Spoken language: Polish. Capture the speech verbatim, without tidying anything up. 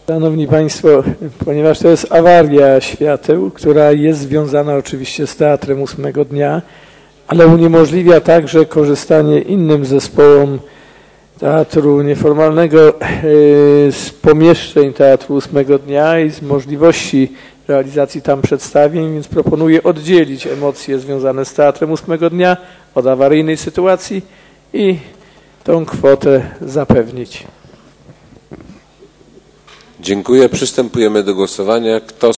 Szanowni Państwo, ponieważ to jest awaria świateł, która jest związana oczywiście z Teatrem Ósmego Dnia, ale uniemożliwia także korzystanie innym zespołom Teatru Nieformalnego z pomieszczeń Teatru Ósmego Dnia i z możliwości realizacji tam przedstawień, więc proponuję oddzielić emocje związane z Teatrem Ósmego Dnia od awaryjnej sytuacji i tą kwotę zapewnić. Dziękuję. Przystępujemy do głosowania. Kto